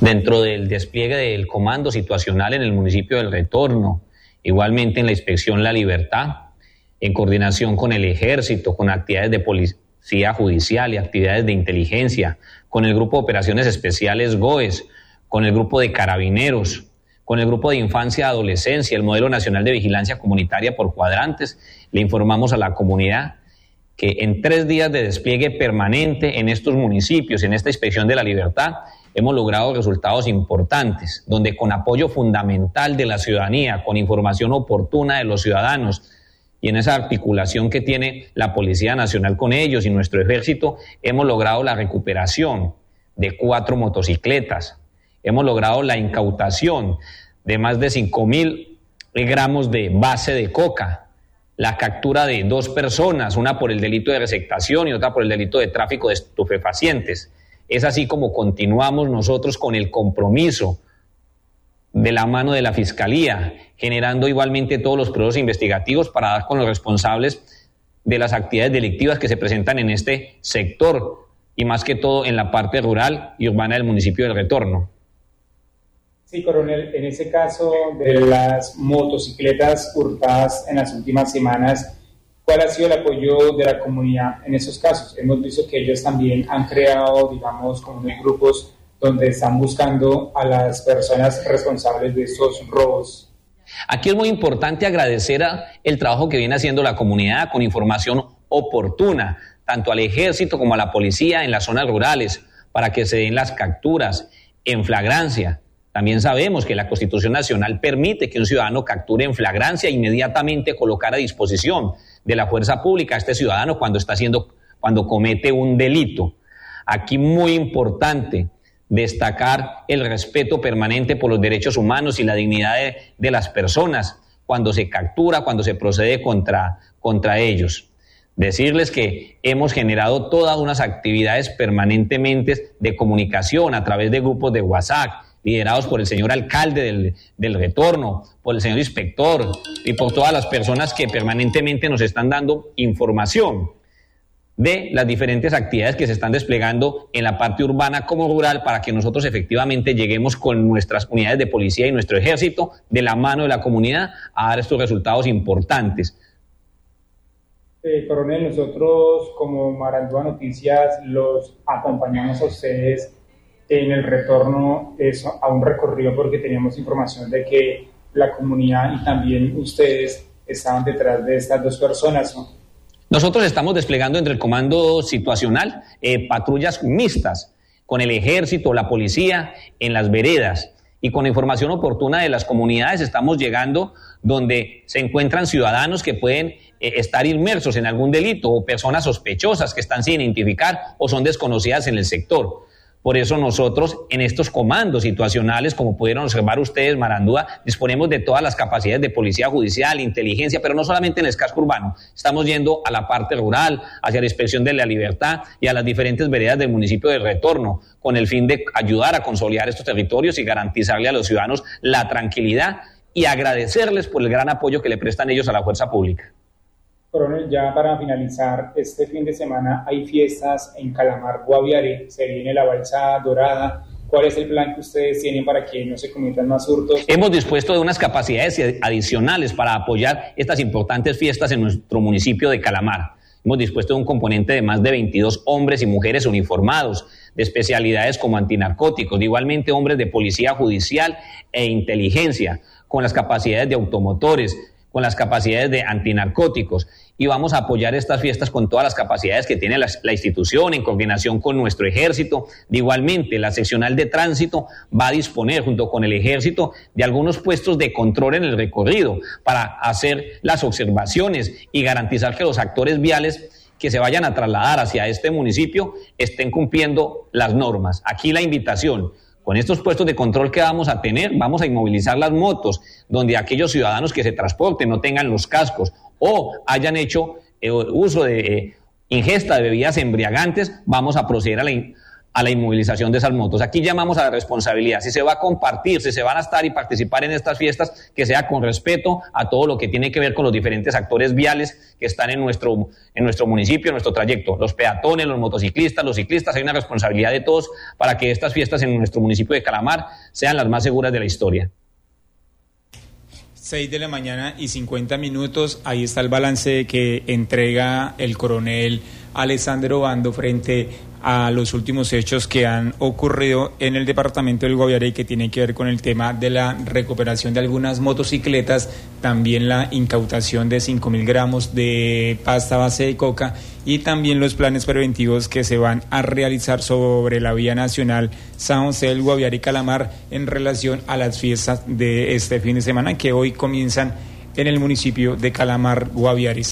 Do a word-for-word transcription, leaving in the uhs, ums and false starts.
Dentro del despliegue del comando situacional en el municipio del Retorno, igualmente en la inspección La Libertad, en coordinación con el Ejército, con actividades de policía judicial y actividades de inteligencia, con el Grupo de Operaciones Especiales GOES, con el Grupo de Carabineros, con el Grupo de Infancia y Adolescencia, el Modelo Nacional de Vigilancia Comunitaria por cuadrantes, le informamos a la comunidad que en tres días de despliegue permanente en estos municipios, en esta inspección de La Libertad, hemos logrado resultados importantes, donde con apoyo fundamental de la ciudadanía, con información oportuna de los ciudadanos y en esa articulación que tiene la Policía Nacional con ellos y nuestro Ejército, hemos logrado la recuperación de cuatro motocicletas, hemos logrado la incautación de más de cinco mil gramos de base de coca, la captura de dos personas, una por el delito de receptación y otra por el delito de tráfico de estupefacientes. Es así como continuamos nosotros con el compromiso de la mano de la Fiscalía, generando igualmente todos los procesos investigativos para dar con los responsables de las actividades delictivas que se presentan en este sector y más que todo en la parte rural y urbana del municipio del Retorno. Sí, coronel, en ese caso de las motocicletas hurtadas en las últimas semanas, ¿cuál ha sido el apoyo de la comunidad en esos casos? Hemos visto que ellos también han creado, digamos, como unos grupos donde están buscando a las personas responsables de estos robos. Aquí es muy importante agradecer a el trabajo que viene haciendo la comunidad con información oportuna, tanto al Ejército como a la policía en las zonas rurales, para que se den las capturas en flagrancia. También sabemos que la Constitución Nacional permite que un ciudadano capture en flagrancia e inmediatamente colocar a disposición de la fuerza pública a este ciudadano cuando está haciendo, cuando comete un delito. Aquí muy importante destacar el respeto permanente por los derechos humanos y la dignidad de, de las personas cuando se captura, cuando se procede contra, contra ellos. Decirles que hemos generado todas unas actividades permanentemente de comunicación a través de grupos de WhatsApp, liderados por el señor alcalde del, del Retorno, por el señor inspector y por todas las personas que permanentemente nos están dando información de las diferentes actividades que se están desplegando en la parte urbana como rural para que nosotros efectivamente lleguemos con nuestras unidades de policía y nuestro ejército de la mano de la comunidad a dar estos resultados importantes. Eh, coronel, nosotros como Marandúa Noticias los acompañamos a ustedes en el retorno es a un recorrido porque teníamos información de que la comunidad y también ustedes estaban detrás de estas dos personas, ¿no? Nosotros estamos desplegando entre el comando situacional eh, patrullas mixtas con el ejército, la policía en las veredas y con información oportuna de las comunidades estamos llegando donde se encuentran ciudadanos que pueden eh, estar inmersos en algún delito o personas sospechosas que están sin identificar o son desconocidas en el sector. Por eso nosotros en estos comandos situacionales, como pudieron observar ustedes, Marandúa, disponemos de todas las capacidades de policía judicial, inteligencia, pero no solamente en el casco urbano. Estamos yendo a la parte rural, hacia la inspección de La Libertad y a las diferentes veredas del municipio del Retorno, con el fin de ayudar a consolidar estos territorios y garantizarle a los ciudadanos la tranquilidad y agradecerles por el gran apoyo que le prestan ellos a la fuerza pública. Coronel, ya para finalizar, este fin de semana hay fiestas en Calamar, Guaviare, se viene la Balsa Dorada. ¿Cuál es el plan que ustedes tienen para que no se cometan más hurtos? Hemos dispuesto de unas capacidades adicionales para apoyar estas importantes fiestas en nuestro municipio de Calamar. Hemos dispuesto de un componente de más de veintidós hombres y mujeres uniformados, de especialidades como antinarcóticos, de igualmente hombres de policía judicial e inteligencia, con las capacidades de automotores, con las capacidades de antinarcóticos, y vamos a apoyar estas fiestas con todas las capacidades que tiene la, la institución en coordinación con nuestro ejército. De igualmente, la seccional de tránsito va a disponer junto con el ejército de algunos puestos de control en el recorrido para hacer las observaciones y garantizar que los actores viales que se vayan a trasladar hacia este municipio estén cumpliendo las normas. Aquí la invitación. Con estos puestos de control que vamos a tener, vamos a inmovilizar las motos, donde aquellos ciudadanos que se transporten no tengan los cascos o hayan hecho eh, uso de eh, ingesta de bebidas embriagantes, vamos a proceder a la, a la inmovilización de esas motos. Aquí llamamos a la responsabilidad. Si se va a compartir, si se van a estar y participar en estas fiestas, que sea con respeto a todo lo que tiene que ver con los diferentes actores viales que están en nuestro, en nuestro municipio, en nuestro trayecto. Los peatones, los motociclistas, los ciclistas, hay una responsabilidad de todos para que estas fiestas en nuestro municipio de Calamar sean las más seguras de la historia. seis de la mañana y cincuenta minutos, ahí está el balance que entrega el coronel Alessandro Obando frente a los últimos hechos que han ocurrido en el departamento del Guaviare y que tienen que ver con el tema de la recuperación de algunas motocicletas, también la incautación de cinco mil gramos de pasta base de coca y también los planes preventivos que se van a realizar sobre la vía nacional San José del Guaviare y Calamar en relación a las fiestas de este fin de semana que hoy comienzan en el municipio de Calamar, Guaviare.